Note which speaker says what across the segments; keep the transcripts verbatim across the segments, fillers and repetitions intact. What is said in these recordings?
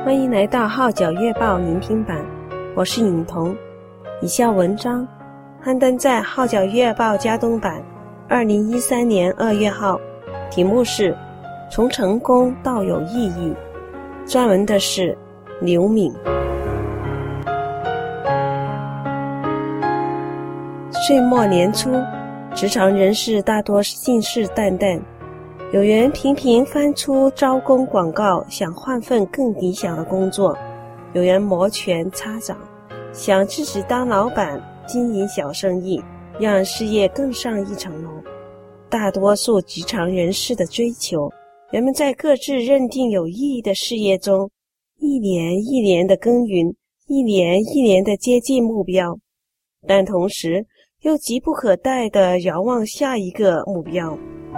Speaker 1: 欢迎来到号角月报聆听版，我是颖彤。以下文章刊登在号角月报加东版二零一三年二月号，题目是从成功到有意义，撰文的是刘敏。岁末年初，职场人士大多信誓旦旦，有人频频翻出招工广告，想换份更理想的工作；有人摩拳擦掌，想自己当老板，经营小生意，让事业更上一层楼。大多数职场人士的追求，人们在各自认定有意义的事业中，一年一年的耕耘，一年一年的接近目标，但同时又急不可待地遥望下一个目标。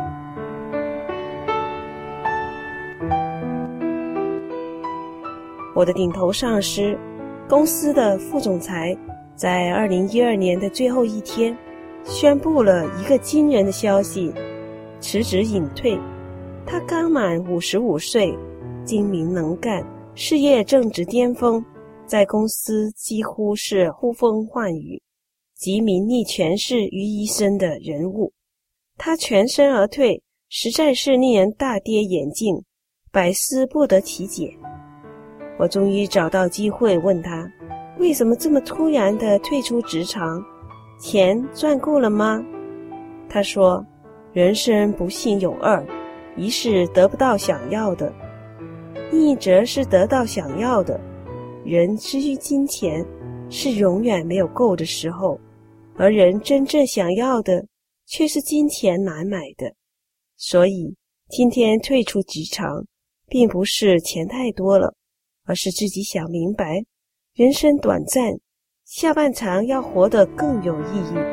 Speaker 1: 我的顶头上司，公司的副总裁，在二零一二年的最后一天宣布了一个惊人的消息，辞职隐退。他刚满五十五岁，精明能干，事业正值巅峰，在公司几乎是呼风唤雨，集名利权势于一身的人物。他全身而退，实在是令人大跌眼镜，百思不得其解。我终于找到机会问他，为什么这么突然地退出职场？钱赚够了吗？他说，人生不幸有二，一是得不到想要的，另一则是得到想要的。人至于金钱，是永远没有够的时候，而人真正想要的却是金钱难买的。所以今天退出职场，并不是钱太多了，而是自己想明白，人生短暂，下半场要活得更有意义。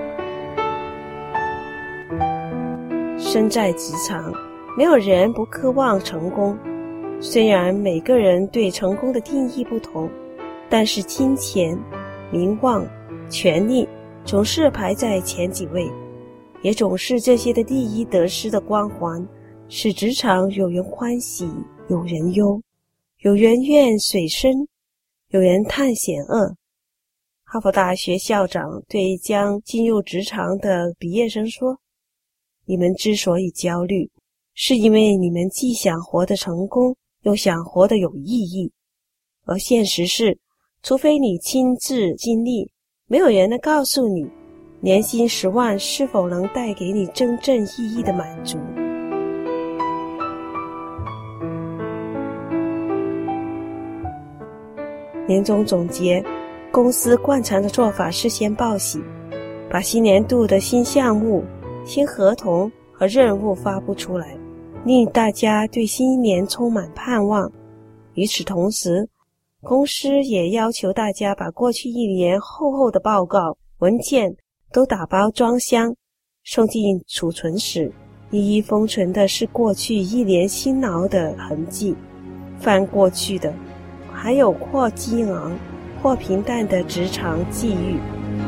Speaker 1: 身在职场，没有人不渴望成功，虽然每个人对成功的定义不同，但是金钱、名望、权力总是排在前几位，也总是这些的第一得失的光环，使职场有人欢喜，有人忧，有人怨水深，有人叹险恶。哈佛大学校长对将进入职场的毕业生说，你们之所以焦虑，是因为你们既想活得成功，又想活得有意义。而现实是，除非你亲自经历，没有人能告诉你，年薪十万是否能带给你真正意义的满足。年终总结，公司惯常的做法是先报喜，把新年度的新项目、新合同和任务发布出来，令大家对新一年充满盼望。与此同时，公司也要求大家把过去一年厚厚的报告、文件都打包装箱，送进储存室，一一封存的是过去一年辛劳的痕迹。翻过去的还有或激昂或平淡的职场际遇。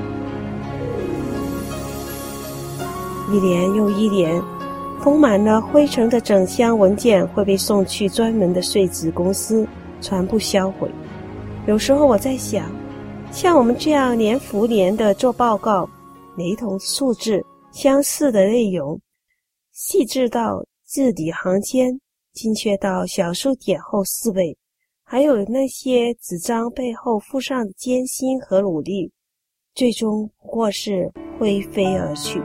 Speaker 1: 一年又一年，封满了灰尘的整箱文件会被送去专门的碎纸公司全部销毁。有时候我在想，像我们这样年复年的做报告，雷同数字，相似的内容，细致到字里行间，精确到小数点后四位，还有那些纸张背后附上的艰辛和努力，最终不过是灰飞而去。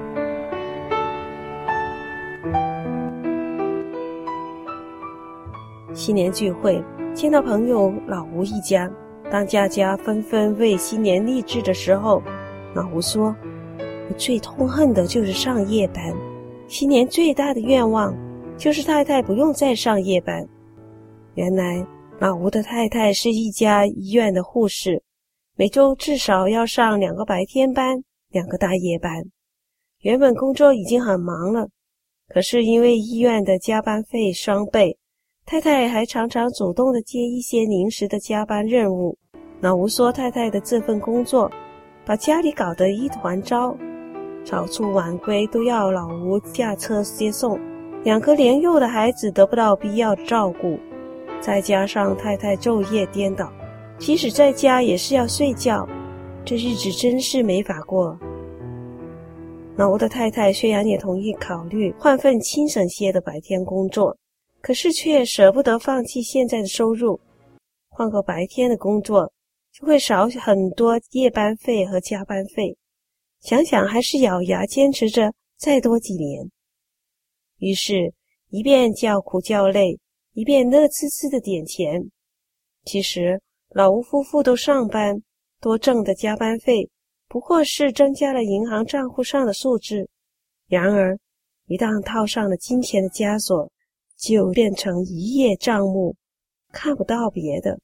Speaker 1: 新年聚会，见到朋友老吴一家，当家家纷纷为新年励志的时候，老吴说，我最痛恨的就是上夜班，新年最大的愿望就是太太不用再上夜班。原来老吴的太太是一家医院的护士，每周至少要上两个白天班，两个大夜班。原本工作已经很忙了，可是因为医院的加班费双倍，太太还常常主动地接一些临时的加班任务。老吴说，太太的这份工作把家里搞得一团糟，早出晚归都要老吴驾车接送，两个年幼的孩子得不到必要的照顾， 再加上太太昼夜颠倒，即使在家也是要睡觉，这日子真是没法过。老吴的太太虽然也同意考虑换份轻省些的白天工作，可是却舍不得放弃现在的收入。换个白天的工作就会少很多夜班费和加班费，想想还是咬牙坚持着再多几年。于是一边叫苦叫累，一边乐滋滋的点钱。其实老吴夫妇都上班，多挣的加班费不过是增加了银行账户上的数字，然而一旦套上了金钱的枷锁，就变成一叶障目，看不到别的。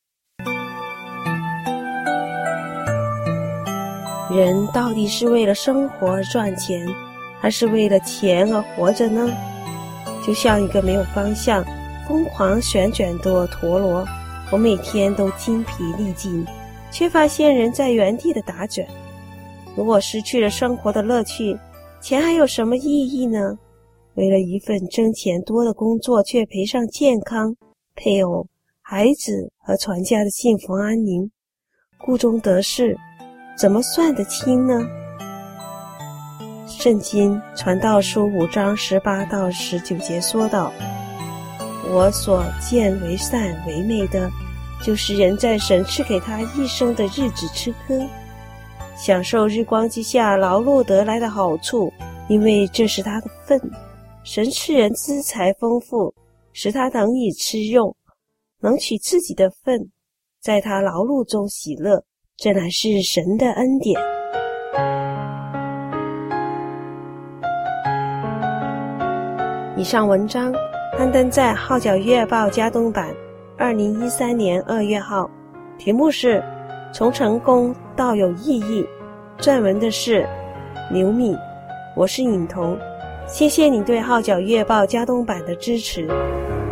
Speaker 1: 人到底是为了生活而赚钱，还是为了钱而活着呢？就像一个没有方向疯狂旋转的陀螺，我每天都精疲力尽，却发现人在原地的打转。如果失去了生活的乐趣，钱还有什么意义呢？为了一份挣钱多的工作，却赔上健康、配偶、孩子和全家的幸福安宁，顾中得失怎么算得清呢？圣经传道书五章十八到十九节说道：我所见为善为美的，就是人在神赐给他一生的日子吃喝，享受日光之下劳碌得来的好处，因为这是他的份。神赐人资财丰富，使他能以吃用，能取自己的份，在他劳碌中喜乐，这乃是神的恩典。以上文章刊登在《号角月报》加东版二零一三年二月号，题目是从成功到有意义，撰文的是刘敏。我是颖彤，谢谢你对《号角月报》加东版的支持。